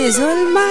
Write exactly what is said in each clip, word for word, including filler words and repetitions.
زيزو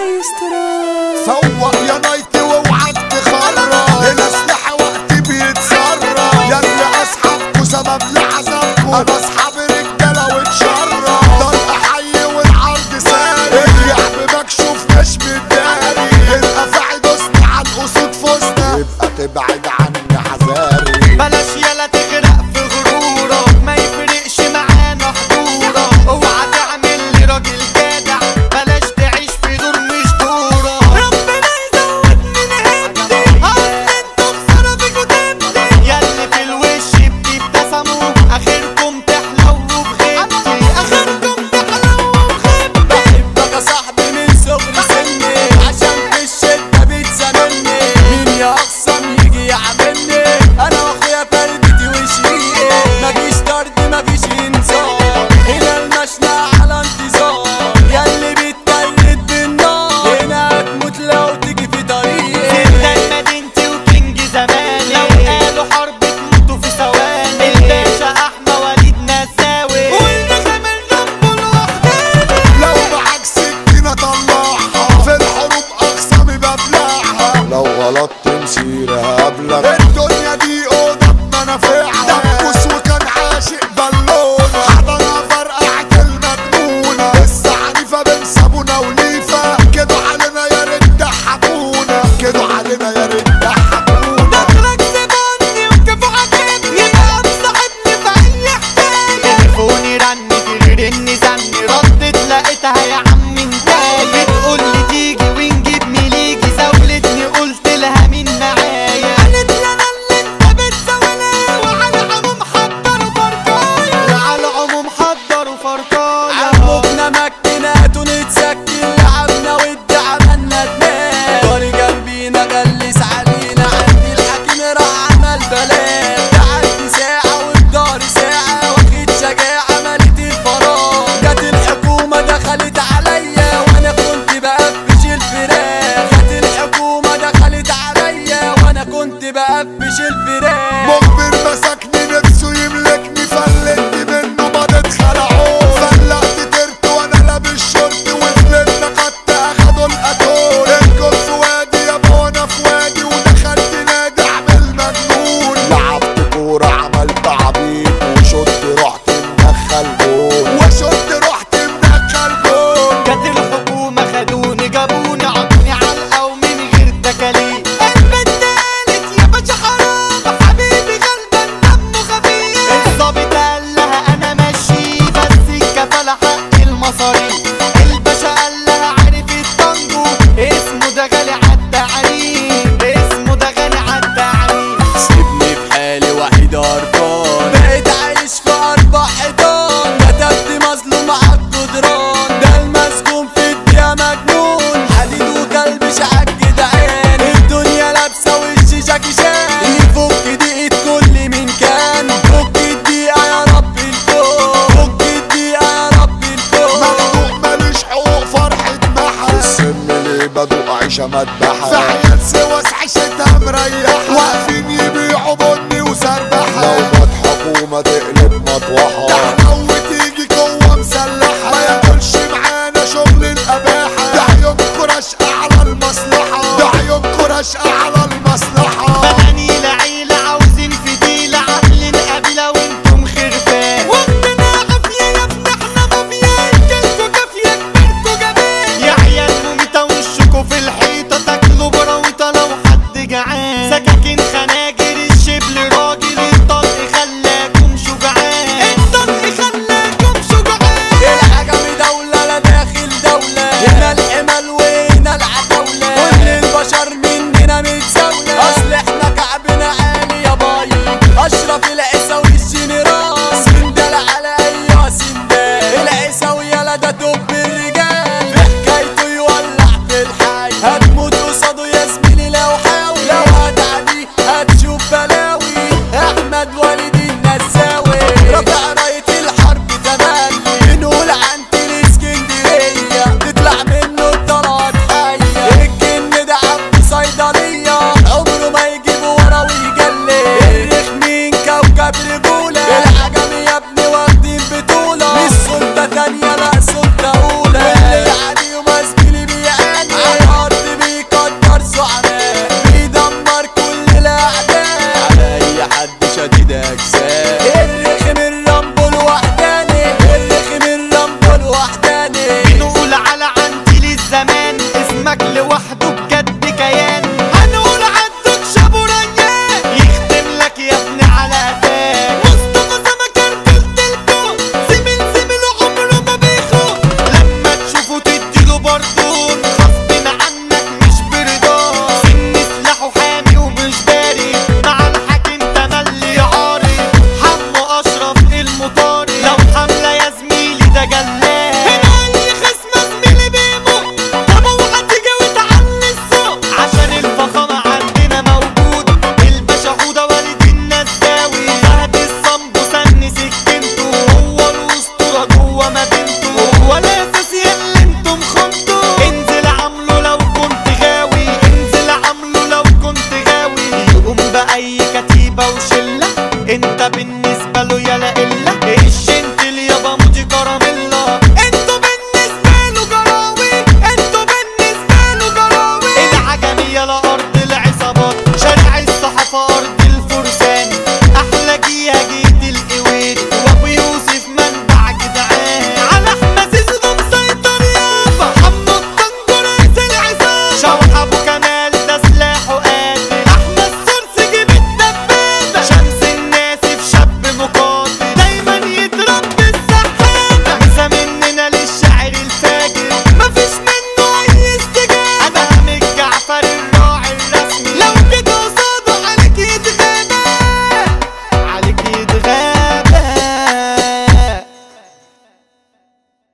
المايسترو. فوق يا نايتي واوعك تخرج، هنا سلاح وقتي بيتسرب، يا اللي اصحابكوا سبب لعذابكوا، انا اصحاب رجاله واتشرب، طلق حي والعرض ساري، اللعب مكشوف مش متداري، الافاعي دوسنا على الاسود فزنا، يبقى تبعد عني حذاري، بلاش يالا تغرق في غرورك، ما يفرقش معانا حضورك، اوعى تعمل لي راجل جدع، بلاش تعيش في دور مش دورك، ربنا يزودني نهدي، اصل انتوا خسارة فيكوا تبدي، ياللي في الوش بتبتسموا اخركم تحلو بغيبتي، اخركم تحلو بغيبتي، بحبك يا صاحبي من صغر سني، عشان في الشدة بتساندني، مين يا اخصم يجي يعملني، انا واخويا فردتي وشقيقي، مفيش طرد مفيش انذار، هنا المشنى على انتظار، ياللي بتجلد بالنار، هنا هتموت لو تيجي في طريقي، سلطان مدينتي وكينج زماني، لو قالوا حرب تموتوا في ثواني، الباشا احمى وليد نساوي، والنغم الرب الوحداني، لو معاك سكينة طلعها، في الحروب اقسامي ببلعها، لو غلطت مسيرها قبلك، الدنيا دي اوضه بمنافعها، دبوس وكان عاشق بالونه، حضنها فرقعت المجنونه، لسه عنيفه بين صابونه وليفه، كدوا علينا يا ريت ضحكونا، كدوا علينا يا ريت ضحكونا، دخلك سيبني وكيف عاجبني، يبقى مصاحبني في اي حكايه، تليفوني رن ترن زني، ردت لقيتها يا عم انتايه، بتقولي تيجي ونجيب ميليجي، زاولتني قلت لها مين معايا، قالت لي انا اللي انت بتزاولها، وعلى العموم حضروا فرقايه، وعلى العموم حضروا فرقايه، عمومنا مكنات ونتسكن، لعبنا ودي عملنا دماغ، طاري جنبينا غلس علينا، عندي الحكيم راح عمل بلاغ، تعدي ساعة والدار ساعة، واخد شجاعة مليت الفراغ، جت الحكومة دخلت عليا، وانا كنت بقفش الفراخ، جت الحكومة دخلت عليا، وانا كنت بقفش الفراخ، مخبر مسكني نفسه يملكني، فلتني منه ما تتخلعوه، فلقت ترت وانا لابس شورت، وفلتنا قد اخدوا الاتون، الكل في وادي يابا وانا في وادي، ودخلت نادي اعمل مجنون، لعبت كورة عملت عبيط، وشوت رحت مدخل جول، وشوت رحت مدخل جول، جت الحكومة خدوني جابوني عطوني علقة ومن غير تكاليف، البت قالت يا باشا حرام، حبيبي غلبان دمه خفيف، الظابط قال لها انا ماشي، بس الكفالة حق المصاريف، الباشا قال لها عارف الطنجو، اسمه ده غالي عالتعريف، اسمه ده غالي عالتعريف، سيبني في حالي وحيد قرفان، بقيت عايش في اربع حيطان، كتبت مظلوم عالجدران، ده المسجون في الدنيا مجنون، حديد وكلبش عالجدعان، الدنيا لابسه وش جاكي شان، يفك دقيقة كل من كان، فك الدقيقة يا رب الكون، فك الدقيقة يا رب الكون، مخلوق ماليش حقوق فرحة محل، السم اللي بدوق عيشة مدبحة،